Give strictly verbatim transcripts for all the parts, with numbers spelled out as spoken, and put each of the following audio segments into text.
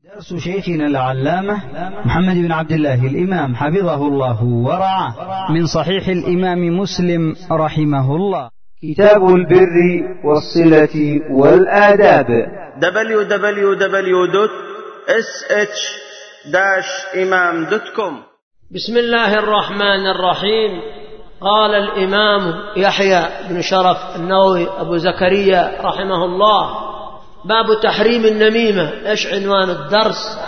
درس شيخنا العلامة محمد بن عبد الله الإمام حفظه الله ورعاه من صحيح الإمام مسلم رحمه الله. كتاب البر والصلة والآداب دبليو دبليو دبليو دوت إس إتش إمام دوت كوم. بسم الله الرحمن الرحيم. قال الإمام يحيى بن شرف النووي أبو زكريا رحمه الله: باب تحريم النميمة. إيش عنوان الدرس؟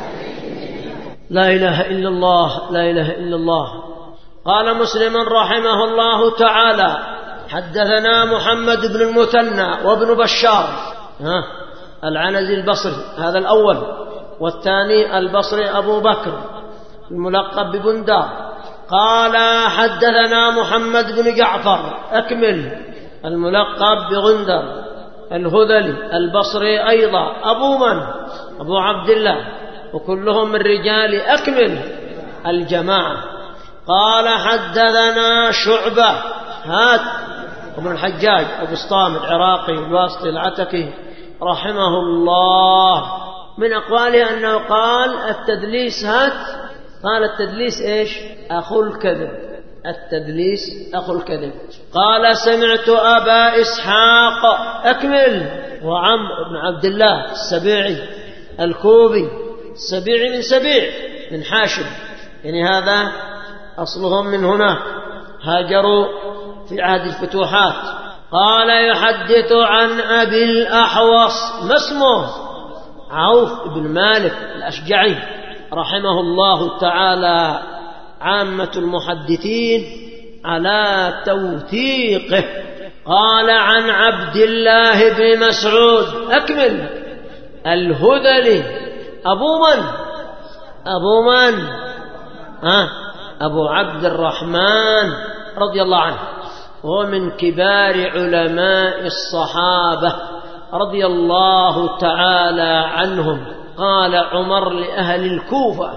لا إله إلا الله، لا إله إلا الله. قال مسلم رحمه الله تعالى: حدثنا محمد بن المثنى وابن بشار ها العنزي البصري، هذا الأول، والثاني البصري أبو بكر الملقب ببندار. قال حدثنا محمد بن جعفر أكمل الملقب بغندر الهذلي البصري أيضا، أبو من؟ أبو عبد الله، وكلهم من رجال أكمل الجماعة. قال حدثنا شعبة هات ابن الحجاج أبو سطام العراقي الواسطي العتكي رحمه الله، من أقواله أنه قال التدليس هات، قال التدليس إيش؟ أخو الكذب، التدليس أخو الكذب. قال سمعت أبا إسحاق أكمل وعمرو بن عبد الله السبيعي الكوفي، السبيعي من سبيع من حاشم، يعني هذا أصلهم من هناك، هاجروا في عهد الفتوحات. قال يحدث عن أبي الأحوص، ما اسمه؟ عوف بن مالك الأشجعي رحمه الله تعالى، عامة المحدثين على توثيقه. قال عن عبد الله بن مسعود أكمل الهذلي، أبو من؟ أبو من؟ ها أبو عبد الرحمن رضي الله عنه، وهو من كبار علماء الصحابة رضي الله تعالى عنهم. قال عمر لأهل الكوفة: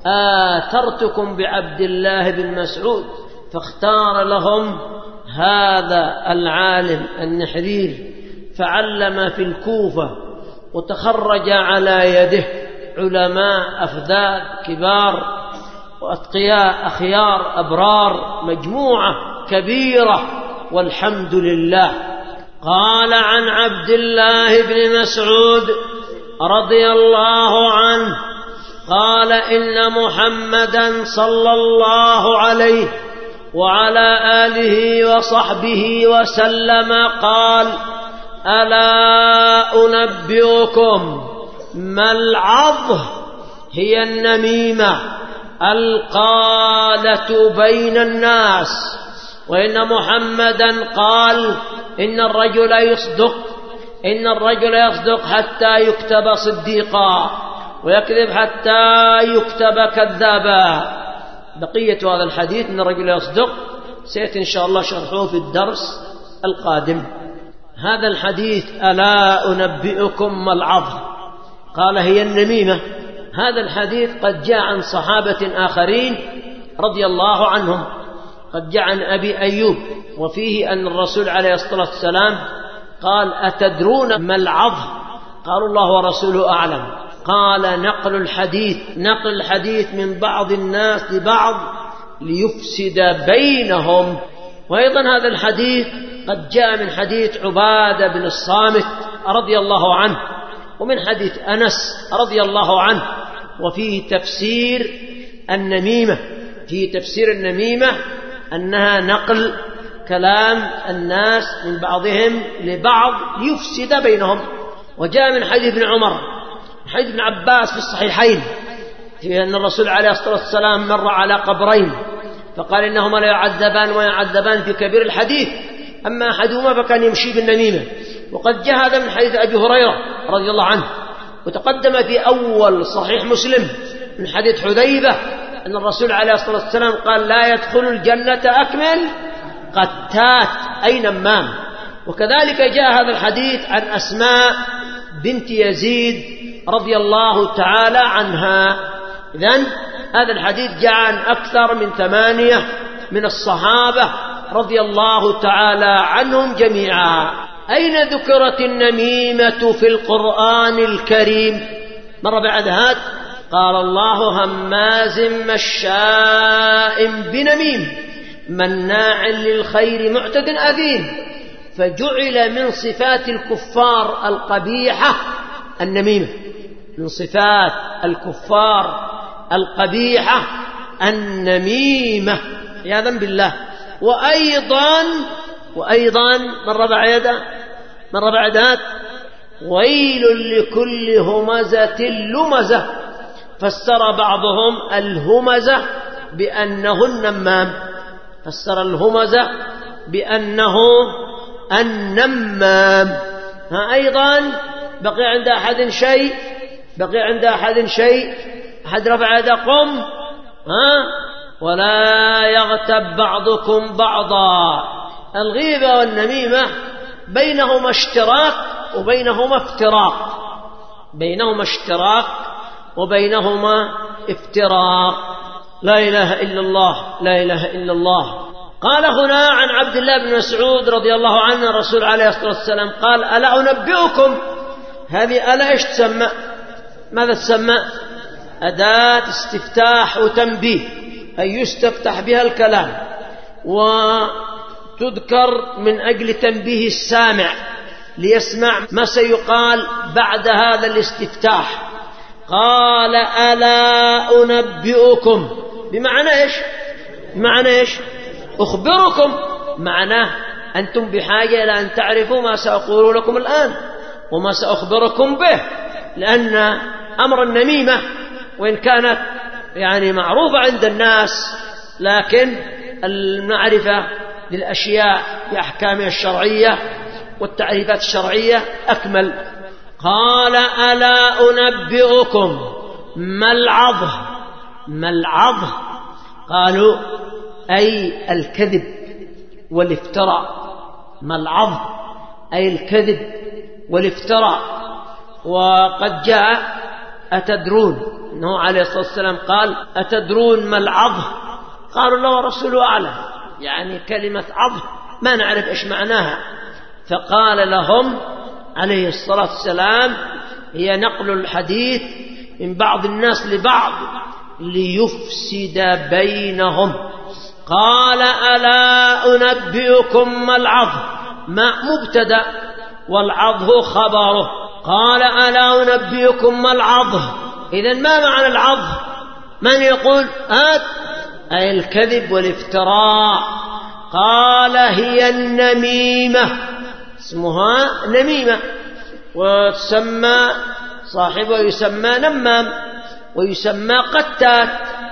آثرتكم بعبد الله بن مسعود، فاختار لهم هذا العالم النحرير، فعلم في الكوفة، وتخرج على يده علماء أفذاذ كبار وأتقياء أخيار أبرار، مجموعة كبيرة والحمد لله. قال عن عبد الله بن مسعود رضي الله عنه قال: إن محمدا صلى الله عليه وعلى آله وصحبه وسلم قال: ألا أنبئكم ما العض؟ هي النميمة القالة بين الناس، وإن محمدا قال: إن الرجل يصدق إن الرجل يصدق حتى يكتب صديقا، ويكذب حتى يكتب كذابا. بقية هذا الحديث إن الرجل يصدق سيأتي إن شاء الله شرحه في الدرس القادم. هذا الحديث ألا أنبئكم ما العض؟ قال هي النميمة. هذا الحديث قد جاء عن صحابة آخرين رضي الله عنهم، قد جاء عن أبي أيوب، وفيه أن الرسول عليه الصلاة والسلام قال: أتدرون ما العض؟ قالوا: الله ورسوله أعلم. قال: نقل الحديث نقل الحديث من بعض الناس لبعض ليفسد بينهم. وأيضا هذا الحديث قد جاء من حديث عبادة بن الصامت رضي الله عنه، ومن حديث أنس رضي الله عنه. وفيه تفسير النميمة، في تفسير النميمة أنها نقل كلام الناس من بعضهم لبعض ليفسد بينهم. وجاء من حديث ابن عمر، حديث ابن عباس في الصحيحين، في أن الرسول عليه الصلاة والسلام مر على قبرين فقال: إنهما لا يعذبان ويعذبان في كبير الحديث، أما أحدهما فكان يمشي بالنميمة. وقد جاء هذا من حديث أبي هريرة رضي الله عنه، وتقدم في أول صحيح مسلم من حديث حذيفة أن الرسول عليه الصلاة والسلام قال: لا يدخل الجنة أكمل قتات أي نمام. وكذلك جاء هذا الحديث عن أسماء بنت يزيد رضي الله تعالى عنها. إذن هذا الحديث جاء عن أكثر من ثمانية من الصحابة رضي الله تعالى عنهم جميعا. أين ذكرت النميمة في القرآن الكريم؟ مرة بعد هاد قال الله هماز مشاء بنميم مناع للخير معتد أثيم. فجعل من صفات الكفار القبيحة النميمة، من صفات الكفار القبيحة النميمة عياذا بالله. وأيضا وأيضا مرة بعد مرة بعد ويل لكل همزة لمزة. فسر بعضهم الهمزة بأنه النمام، فسر الهمزة بأنه النمام. ها أيضا بقي عند أحد شيء، بقي عند أحد شيء أحد رفع يده قم. ها ولا يغتب بعضكم بعضا. الغيبة والنميمة بينهما اشتراك وبينهما افتراق، بينهما اشتراك وبينهما افتراق. لا إله إلا الله، لا إله إلا الله. قال هنا عن عبد الله بن مسعود رضي الله عنه الرسول عليه الصلاة والسلام قال ألا أنبئكم. هذه ألا إيش تسمى؟ ماذا تسمى؟ أداة استفتاح وتنبيه، أي يستفتح بها الكلام وتذكر من أجل تنبيه السامع ليسمع ما سيقال بعد هذا الاستفتاح. قال ألا أنبئكم بمعنى إيش؟ بمعنى إيش؟ أخبركم، معناه أنتم بحاجة إلى أن تعرفوا ما سأقول لكم الآن وما سأخبركم به. لأن أمر النميمة وإن كانت يعني معروفة عند الناس، لكن المعرفة للأشياء بأحكامها الشرعية والتعريفات الشرعية أكمل. قال ألا أنبئكم ما العظ؟ ما العظ؟ قالوا أي الكذب والافتراء. ما العظ؟ أي الكذب والافتراء. وقد جاء أتدرون، إنه عليه الصلاة والسلام قال أتدرون ما العظ؟ قالوا الله ورسوله أعلم، يعني كلمة عظ ما نعرف إيش معناها. فقال لهم عليه الصلاة والسلام هي نقل الحديث من بعض الناس لبعض ليفسد بينهم. قال ألا أنبئكم ما العظ؟ ما مبتدأ والعظ خبره. قال ألا أنبئكم ما العظ؟ إذن ما معنى العظ؟ من يقول آت؟ أي الكذب والافتراء. قال هي النميمة، اسمها نميمة، وتسمى صاحبه يسمى نمام ويسمى قتات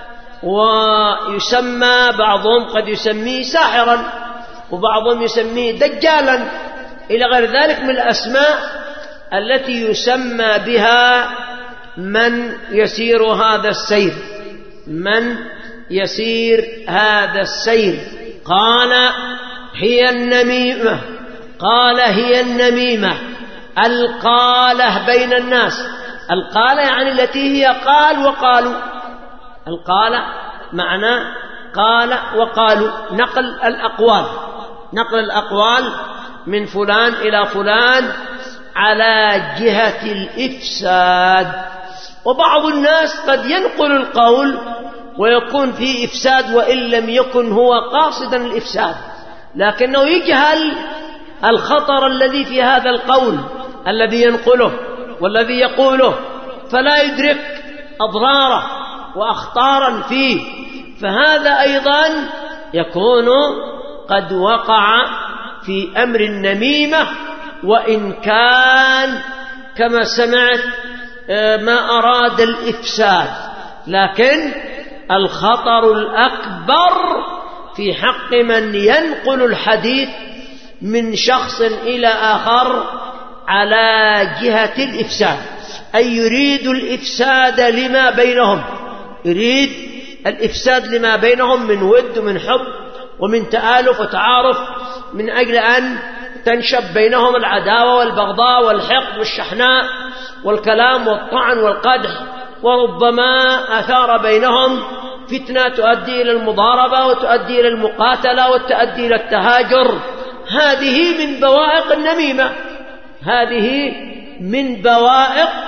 ويسمى بعضهم قد يسميه ساحرا وبعضهم يسميه دجالا إلى غير ذلك من الأسماء التي يسمى بها من يسير هذا السير، من يسير هذا السير. قال هي النميمة، قال هي النميمة القالة بين الناس. القالة يعني التي هي قال وقالوا. القالة معنى قال وقالوا، نقل الأقوال، نقل الأقوال من فلان إلى فلان على جهة الإفساد. وبعض الناس قد ينقل القول ويكون فيه إفساد وإن لم يكن هو قاصدا الإفساد، لكنه يجهل الخطر الذي في هذا القول الذي ينقله والذي يقوله، فلا يدرك أضراره وأخطارا فيه. فهذا أيضا يكون قد وقع في أمر النميمة، وإن كان كما سمعت ما أراد الإفساد، لكن الخطر الأكبر في حق من ينقل الحديث من شخص إلى آخر على جهة الإفساد، أي يريد الإفساد لما بينهم، يريد الإفساد لما بينهم من ود ومن حب ومن تآلف وتعارف، من أجل أن تنشب بينهم العداوة والبغضاء والحقد والشحناء والكلام والطعن والقدح، وربما أثار بينهم فتنة تؤدي إلى المضاربة وتؤدي إلى المقاتلة وتؤدي إلى التهاجر. هذه من بوائق النميمة، هذه من بوائق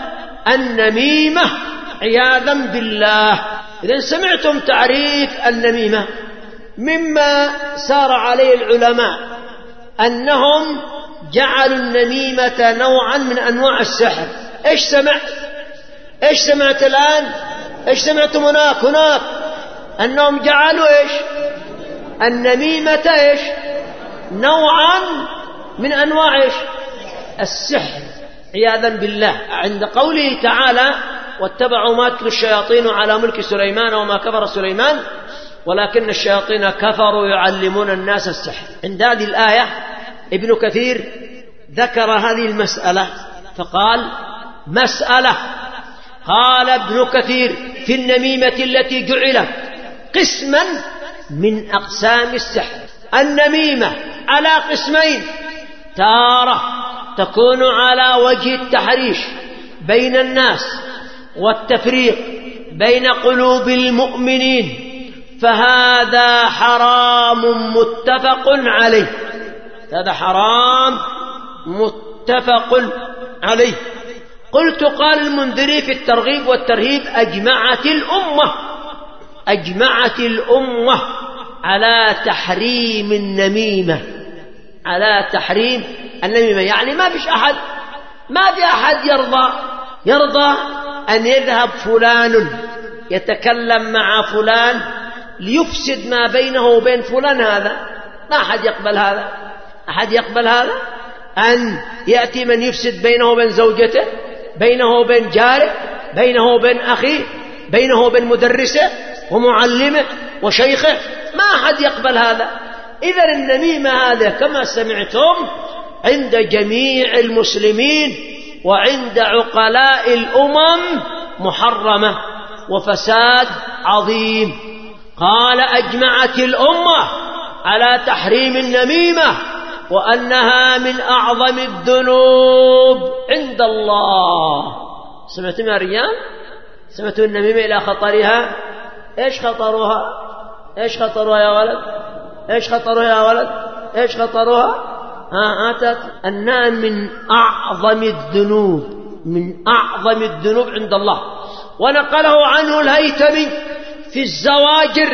النميمة عياذا بالله. إذن سمعتم تعريف النميمة مما سار عليه العلماء أنهم جعلوا النميمة نوعا من أنواع السحر. إيش سمعت؟ إيش سمعت الآن؟ إيش سمعتم هناك؟ هناك أنهم جعلوا إيش؟ النميمة إيش؟ نوعا من أنواع إيش؟ السحر عياذا بالله. عند قوله تعالى واتبعوا ما تتلو الشياطين على ملك سليمان وما كفر سليمان ولكن الشياطين كفروا يعلمون الناس السحر. عند هذه الآية ابن كثير ذكر هذه المسألة فقال مسألة، قال ابن كثير في النميمة التي جعلت قسما من أقسام السحر. النميمة على قسمين، تارة تكون على وجه التحريش بين الناس والتفريق بين قلوب المؤمنين، فهذا حرام متفق عليه، هذا حرام متفق عليه. قلت قال المنذري في الترغيب والترهيب أجمعت الأمة أجمعت الأمة على تحريم النميمة، على تحريم النميمة. يعني ما فيش أحد ما في أحد يرضى يرضى أن يذهب فلان يتكلم مع فلان ليفسد ما بينه وبين فلان، هذا ما أحد يقبل هذا. أحد يقبل هذا؟ أن يأتي من يفسد بينه وبين زوجته، بينه وبين جاره، بينه وبين أخيه، بينه وبين مدرسه ومعلمه وشيخه، ما أحد يقبل هذا. إذا النميمة هذا كما سمعتم عند جميع المسلمين وعند عقلاء الأمم محرمة وفساد عظيم. قال أجمعت الأمة على تحريم النميمة وأنها من أعظم الذنوب عند الله. سمعتم يا رجال؟ سمعتم النميمة إلى خطرها؟ إيش خطرها؟ إيش خطرها يا ولد؟ إيش خطرها يا ولد؟ إيش خطرها؟ ها أتت أنها من أعظم الذنوب، من أعظم الذنوب عند الله. ونقله عنه الهيثمي في الزواجر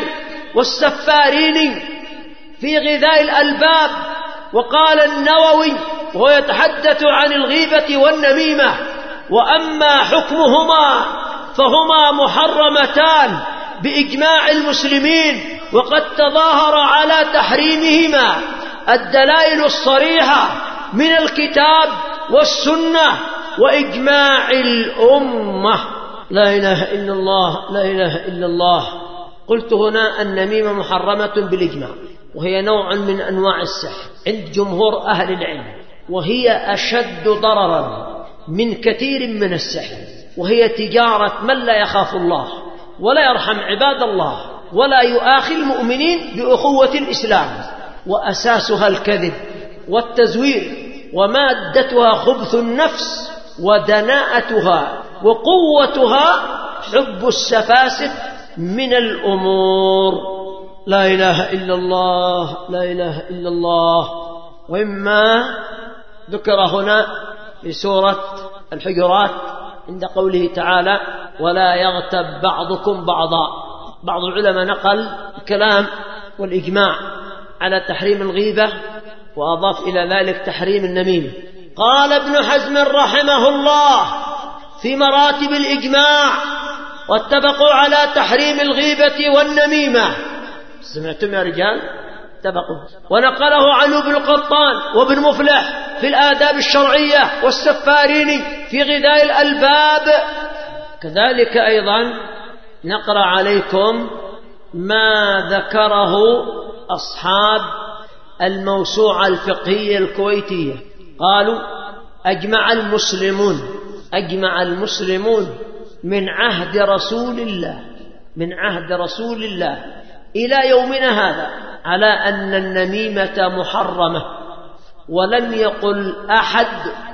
والسفارين في غذاء الألباب. وقال النووي وهو يتحدث عن الغيبة والنميمة وأما حكمهما فهما محرمتان بإجماع المسلمين، وقد تظاهر على تحريمهما الدلائل الصريحة من الكتاب والسنة وإجماع الأمة. لا إله إلا الله، لا إله إلا الله. قلت هنا النميمة محرمة بالإجماع، وهي نوع من أنواع السحر عند جمهور أهل العلم، وهي أشد ضررا من كثير من السحر، وهي تجارة من لا يخاف الله ولا يرحم عباد الله ولا يؤاخي المؤمنين بأخوة الإسلام، وأساسها الكذب والتزوير، ومادتها خبث النفس ودناءتها، وقوتها حب السفاسف من الأمور. لا إله إلا الله، لا إله إلا الله. وإما ذكر هنا في سورة الحجرات عند قوله تعالى ولا يغتب بعضكم بعضا. بعض العلماء نقل الكلام والإجماع على تحريم الغيبة وأضاف إلى ذلك تحريم النميمة. قال ابن حزم رحمه الله في مراتب الإجماع واتفقوا على تحريم الغيبة والنميمة. سمعتم يا رجال؟ اتفقوا. ونقله عن ابن القطان وابن مفلح في الآداب الشرعية والسفارين في غذاء الألباب. كذلك أيضا نقرأ عليكم ما ذكره أصحاب الموسوعة الفقهية الكويتية. قالوا أجمع المسلمون أجمع المسلمون من عهد رسول الله من عهد رسول الله إلى يومنا هذا على أن النميمة محرمة، ولم يقل أحد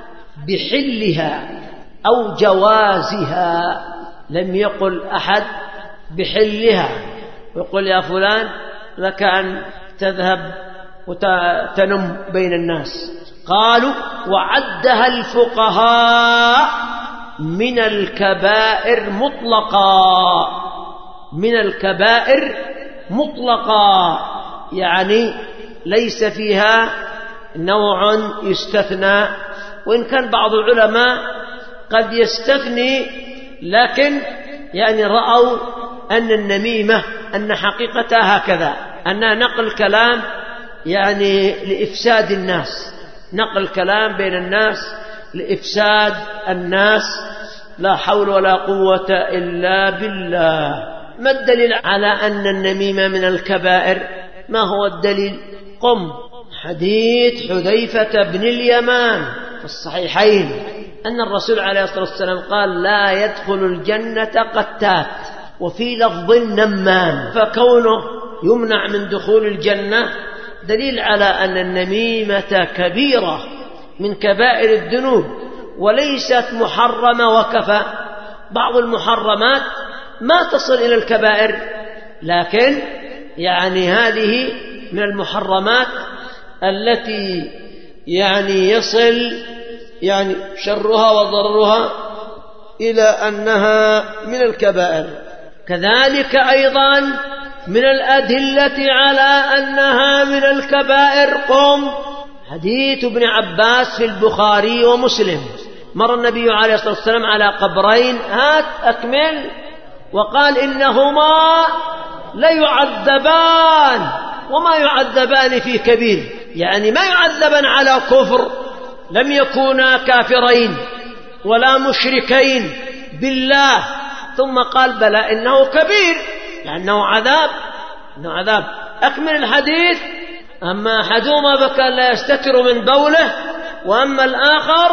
بحلها أو جوازها. لم يقل أحد بحلها، يقول يا فلان لك أن تذهب وتنم بين الناس. قالوا وعدها الفقهاء من الكبائر مطلقا، من الكبائر مطلقا، يعني ليس فيها نوع يستثنى، وإن كان بعض العلماء قد يستثني، لكن يعني رأوا أن النميمة أن حقيقتها هكذا، أنها نقل كلام يعني لإفساد الناس، نقل كلام بين الناس لإفساد الناس. لا حول ولا قوة إلا بالله. ما الدليل على أن النميمة من الكبائر؟ ما هو الدليل؟ قم حديث حذيفة بن اليمان في الصحيحين أن الرسول عليه الصلاة والسلام قال: لا يدخل الجنة قتات، وفي لفظ نمام، فكونه يمنع من دخول الجنة دليل على أن النميمة كبيرة من كبائر الذنوب وليست محرمة وكفى. بعض المحرمات ما تصل إلى الكبائر، لكن يعني هذه من المحرمات التي يعني يصل يعني شرها وضررها إلى أنها من الكبائر. كذلك أيضا من الأدلة على أنها من الكبائر قم حديث ابن عباس في البخاري ومسلم. مر النبي عليه الصلاة والسلام على قبرين، هات أكمل، وقال: إنهما ليعذبان وما يعذبان في كبير، يعني ما يعذبان على كفر، لم يكونا كافرين ولا مشركين بالله، ثم قال: بلى إنه كبير، لأنه عذاب، إنه عذاب. أكمل الحديث: أما أحدهما فكان لا يستتر من بوله، وأما الآخر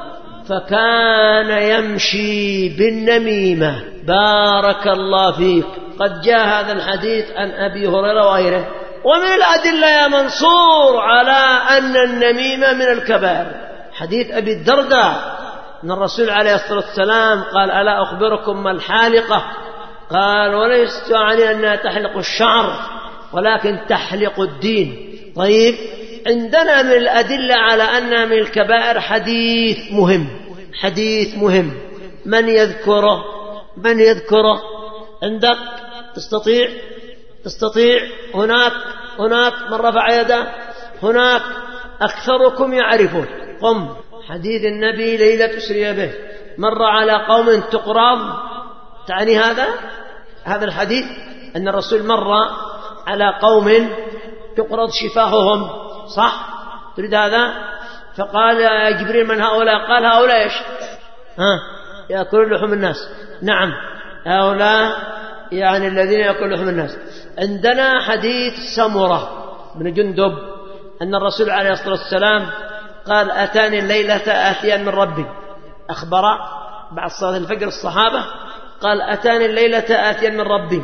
فكان يمشي بالنميمة. بارك الله فيك. قد جاء هذا الحديث عن أبي هريرة وغيره. ومن الأدلة يا منصور على أن النميمة من الكبائر حديث أبي الدرداء أن الرسول عليه الصلاة والسلام قال: ألا أخبركم ما الحالقة؟ قال: وليست يعني أنها تحلق الشعر ولكن تحلق الدين. طيب، عندنا من الأدلة على أنها من الكبائر حديث مهم، حديث مهم، من يذكره؟ من يذكره عندك؟ تستطيع تستطيع هناك هناك من رفع يده، هناك أكثركم يعرفون. قم حديث النبي ليلة أسري به، مر على قوم تقراض. تعني هذا هذا الحديث أن الرسول مر على قوم تقرض شفاههم، صح؟ تريد هذا؟ فقال: يا جبريل من هؤلاء؟ قال: هؤلاء إيش؟ ها يأكلون لحوم الناس. نعم، هؤلاء يعني الذين يأكلون لحوم الناس. عندنا حديث سمرة بن جندب أن الرسول عليه الصلاة والسلام قال: أتاني الليلة آتيان من ربي. أخبر بعد صلاة الفجر الصحابة، قال: أتاني الليلة آتيان من ربي،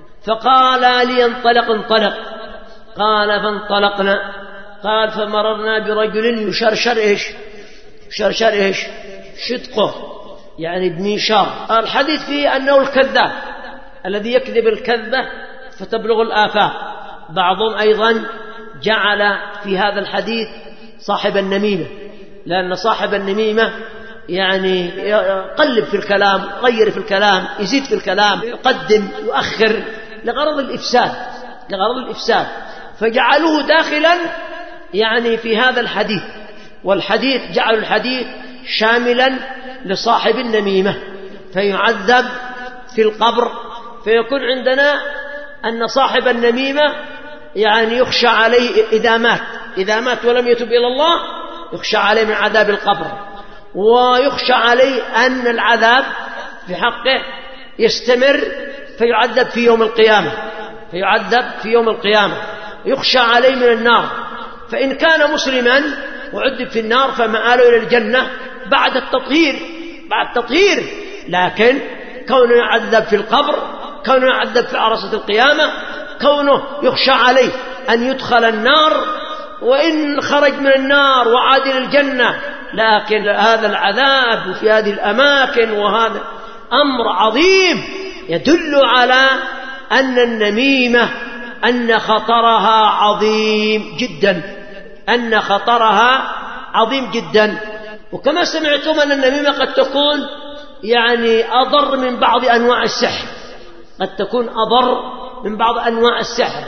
فقال لي: انطلق انطلق. قال: فانطلقنا. قال: فمررنا برجل يشرشر إيش؟ يشرشر إيش؟ شدقه، يعني بمنشار. الحديث فيه أنه الكذاب الذي يكذب الكذبة فتبلغ الآفاق. بعضهم أيضا جعل في هذا الحديث صاحب النميمة، لأن صاحب النميمة يعني يقلب في الكلام، يغير في الكلام، يزيد في الكلام، يقدم يؤخر لغرض الإفساد، لغرض الإفساد، فجعلوه داخلا يعني في هذا الحديث. والحديث جعلوا الحديث شاملا لصاحب النميمة، فيعذب في القبر. فيكون عندنا أن صاحب النميمة يعني يخشى عليه إذا مات، إذا مات ولم يتب إلى الله يخشى عليه من عذاب القبر، ويخشى عليه أن العذاب في حقه يستمر فيعذب في يوم القيامة، فيعذب في يوم القيامة، يخشى عليه من النار. فإن كان مسلما وعذب في النار فمآله إلى الجنة بعد التطهير، بعد التطهير. لكن كونه يعذب في القبر، كونه يعذب في عرصة القيامة، كونه يخشى عليه أن يدخل النار، وإن خرج من النار وعاد إلى الجنة، لكن هذا العذاب في هذه الأماكن، وهذا أمر عظيم يدل على أن النميمة أن خطرها عظيم جدا، أن خطرها عظيم جدا. وكما سمعتم أن النميمة قد تكون يعني أضر من بعض أنواع السحر، قد تكون أضر من بعض أنواع السحر.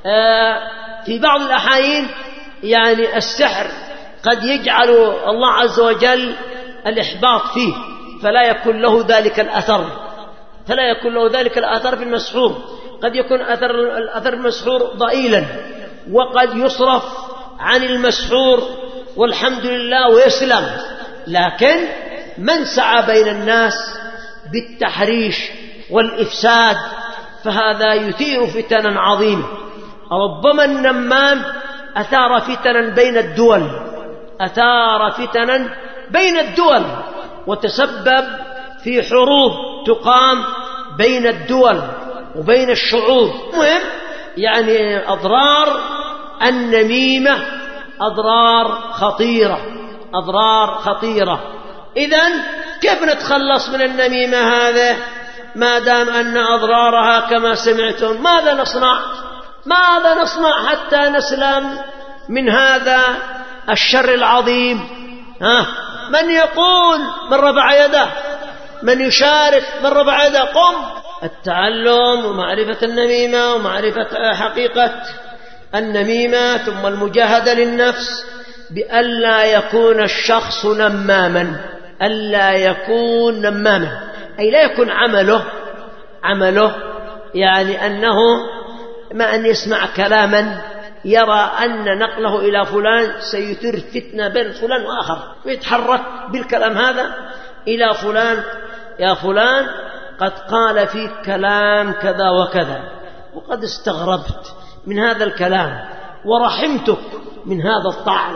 في بعض الأحايين يعني السحر قد يجعل الله عز وجل الإحباط فيه، فلا يكون له ذلك الأثر فلا يكون له ذلك الأثر في المسحور. قد يكون أثر الأثر المسحور ضئيلا، وقد يصرف عن المسحور والحمد لله ويسلم. لكن من سعى بين الناس بالتحريش والإفساد فهذا يثير فتنا عظيمة. ربما النمام أثار فتنا بين الدول أثار فتنا بين الدول وتسبب في حروب تقام بين الدول وبين الشعوب. مهم يعني أضرار النميمة أضرار خطيرة أضرار خطيرة. إذن كيف نتخلص من النميمة هذه ما دام أن أضرارها كما سمعتم؟ ماذا نصنع ماذا نصنع حتى نسلم من هذا الشر العظيم؟ ها من يقول؟ من رفع يده؟ من يشارك؟ من رفع يده؟ قم. التعلم ومعرفة النميمة ومعرفة حقيقة النميمة، ثم المجاهدة للنفس بألا يكون الشخص نماما ألا يكون نماما أي لا يكون عمله عمله يعني أنه ما أن يسمع كلاما يرى أن نقله إلى فلان سيثير فتنة بين فلان وآخر، ويتحرك بالكلام هذا إلى فلان: يا فلان قد قال فيك كلام كذا وكذا، وقد استغربت من هذا الكلام ورحمتك من هذا الطعن،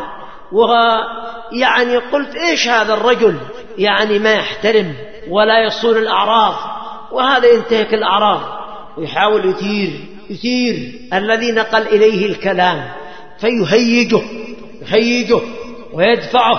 ويعني قلت إيش هذا الرجل يعني ما يحترم ولا يصون الأعراض، وهذا ينتهك الأعراض ويحاول يثير يثير الذي نقل إليه الكلام فيهيجه يهيجه ويدفعه.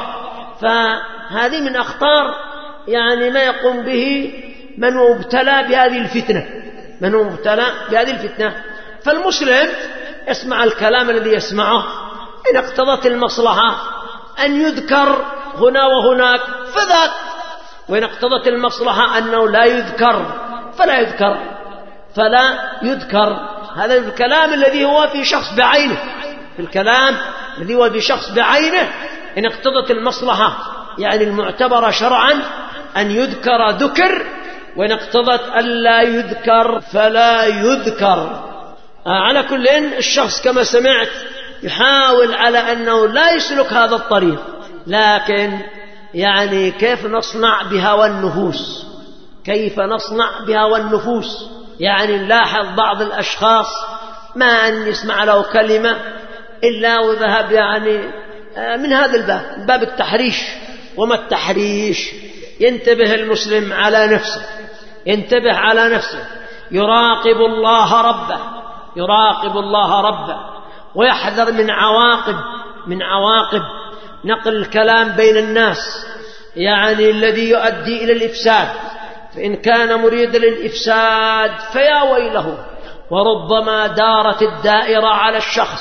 فهذه من أخطار يعني ما يقوم به من هو مبتلى بهذه الفتنة من هو مبتلى بهذه الفتنة. فالمسلم يسمع الكلام الذي يسمعه، إن اقتضت المصلحة أن يذكر هنا وهناك فذاك، وإن اقتضت المصلحة أنه لا يذكر فلا يذكر فلا يذكر. هذا الكلام الذي هو في شخص بعينه في الكلام الذي هو في شخص بعينه إن اقتضت المصلحة يعني المعتبرة شرعا أن يذكر ذكر، وإن اقتضت ألا يذكر فلا يذكر. على كل إن الشخص كما سمعت يحاول على أنه لا يسلك هذا الطريق، لكن يعني كيف نصنع بهوى النفوس كيف نصنع بهوى النفوس يعني نلاحظ بعض الأشخاص ما أن يسمع له كلمة إلا وذهب يعني من هذا الباب باب التحريش. وما التحريش؟ ينتبه المسلم على نفسه ينتبه على نفسه يراقب الله ربه يراقب الله ربه ويحذر من عواقب من عواقب نقل الكلام بين الناس يعني الذي يؤدي إلى الإفساد. فإن كان مريدا للإفساد فيا ويله، وربما دارت الدائرة على الشخص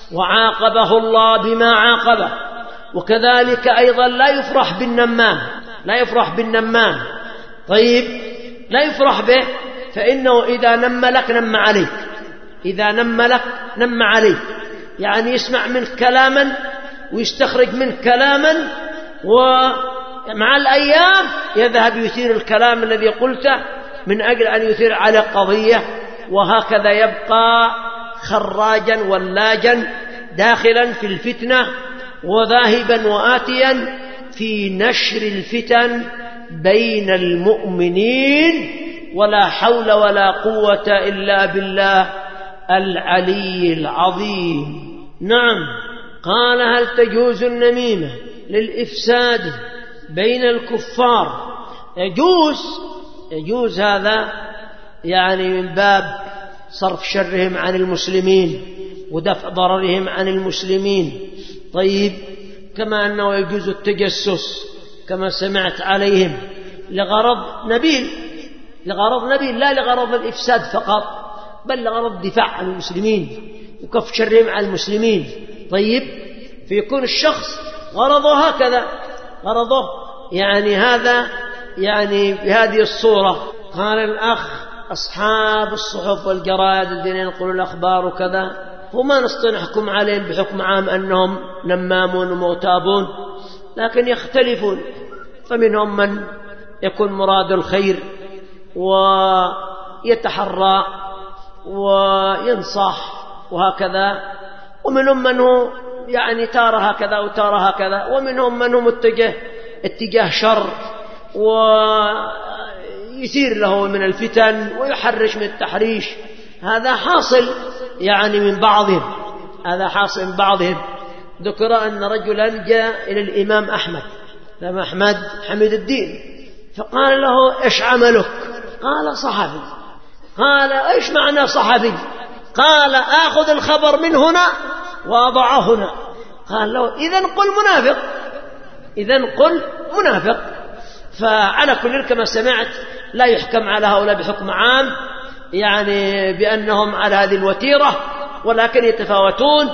وعاقبه الله بما عاقبه. وكذلك أيضا لا يفرح بالنمام لا يفرح بالنمام طيب لا يفرح به، فإنه إذا نم لك نم عليك إذا نم لك نم عليك يعني يسمع منك كلاما ويستخرج منك كلاما، ومع الأيام يذهب يثير الكلام الذي قلته من أجل أن يثير على قضية، وهكذا يبقى خراجا ولاجا داخلا في الفتنة وذاهبا وآتيا في نشر الفتن بين المؤمنين. ولا حول ولا قوة إلا بالله العلي العظيم. نعم. قال: هل تجوز النميمة للإفساد بين الكفار؟ يجوز يجوز هذا يعني من باب صرف شرهم عن المسلمين ودفع ضررهم عن المسلمين. طيب، كما أنه يجوز التجسس كما سمعت عليهم لغرض نبيل لغرض نبيل لا لغرض الإفساد فقط، بل لغرض الدفاع عن المسلمين وكف شرهم عن المسلمين. طيب، فيكون الشخص غرضه هكذا غرضه يعني هذا يعني بهذه الصورة. قال الأخ: أصحاب الصحف والجرائد الذين ينقلون الأخبار وكذا، وما نستطيع نحكم عليهم بحكم عام أنهم نمامون ومغتابون، لكن يختلفون، فمنهم من يكون مراد الخير ويتحرى وينصح وهكذا، ومنهم من هو يعني تارة هكذا وتارة هكذا، ومنهم من هو متجه اتجاه شر ويثير له من الفتن ويحرش من التحريش. هذا حاصل يعني من بعضهم، هذا حاصل من بعضهم. ذكر أن رجلا جاء إلى الإمام أحمد، الإمام أحمد حميد الدين، فقال له: إيش عملك؟ قال: صحفي. قال: إيش معنى صحفي؟ قال: آخذ الخبر من هنا وأضعه هنا. قال له: إذن قل منافق، إذن قل منافق. فعلى كل كما سمعت لا يحكم على هؤلاء بحكم عام يعني بأنهم على هذه الوتيرة، ولكن يتفاوتون.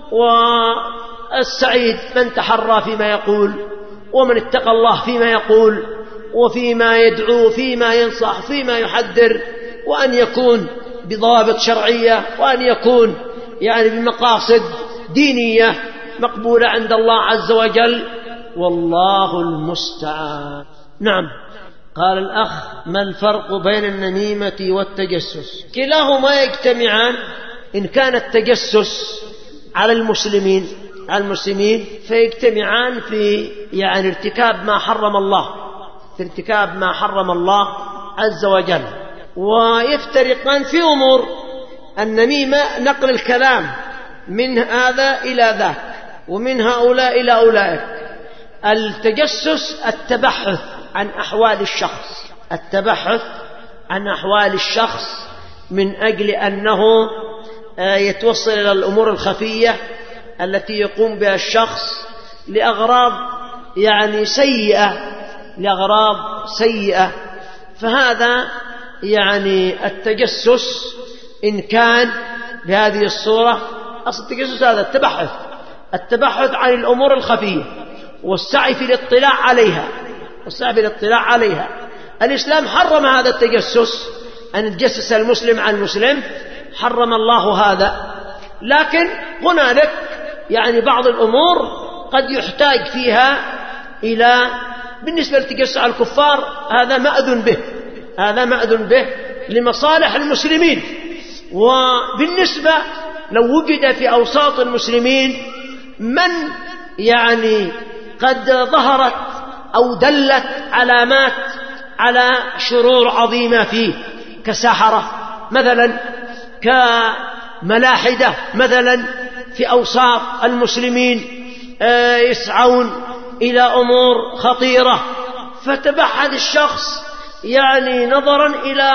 والسعيد من تحرى فيما يقول، ومن اتقى الله فيما يقول، وفيما يدعو، فيما ينصح، فيما يحذر، وأن يكون بضوابط شرعية، وأن يكون يعني بمقاصد دينية مقبولة عند الله عز وجل، والله المستعان. نعم. قال الأخ: ما الفرق بين النميمة والتجسس؟ كلاهما يجتمعان. إن كان التجسس على المسلمين على المسلمين فيجتمعان في يعني ارتكاب ما حرم الله، في ارتكاب ما حرم الله عز وجل، ويفترقان في أمور. النميمة نقل الكلام من هذا إلى ذاك، ومن هؤلاء إلى أولئك. التجسس التبحث عن أحوال الشخص، التبحث عن أحوال الشخص من أجل أنه يتوصل إلى الأمور الخفية التي يقوم بها الشخص لأغراض يعني سيئة، لأغراض سيئة. فهذا يعني التجسس إن كان بهذه الصورة. أصل التجسس هذا التبحث التبحث عن الأمور الخفية والسعي في الاطلاع عليها والسعي في الاطلاع عليها. الإسلام حرم هذا التجسس، أن يتجسس المسلم عن المسلم، حرم الله هذا. لكن هنالك يعني بعض الأمور قد يحتاج فيها إلى، بالنسبة للتجسس على الكفار هذا مأذن به، هذا مأذن به لمصالح المسلمين. وبالنسبة لو وجد في أوساط المسلمين من يعني قد ظهرت أو دلت علامات على شرور عظيمة فيه، كسحرة مثلا، كملاحدة مثلا، في أوساط المسلمين يسعون إلى أمور خطيرة، فتبحث الشخص يعني نظرا إلى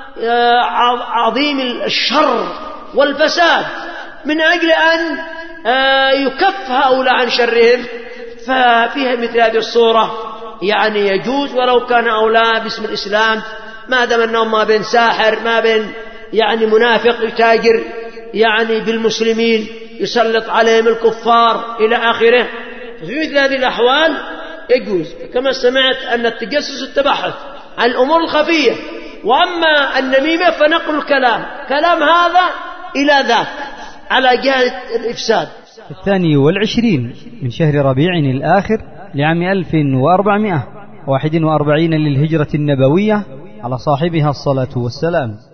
عظيم الشر والفساد من أجل أن يكف هؤلاء عن شرهم، ففيها مثل هذه الصورة يعني يجوز، ولو كان هؤلاء باسم الإسلام، ما دام أنهم ما بين ساحر، ما بين يعني منافق يتاجر يعني بالمسلمين، يسلط عليهم الكفار إلى آخره. في مثل هذه الأحوال يجوز. كما سمعت أن التجسس التبحث عن الأمور الخفية، وأما النميمة فنقل الكلام كلام هذا إلى ذاك على جهة الإفساد. الثاني والعشرين من شهر ربيع الآخر لعام ألف وأربعمائة وواحد وأربعين للهجرة النبوية، على صاحبها الصلاة والسلام.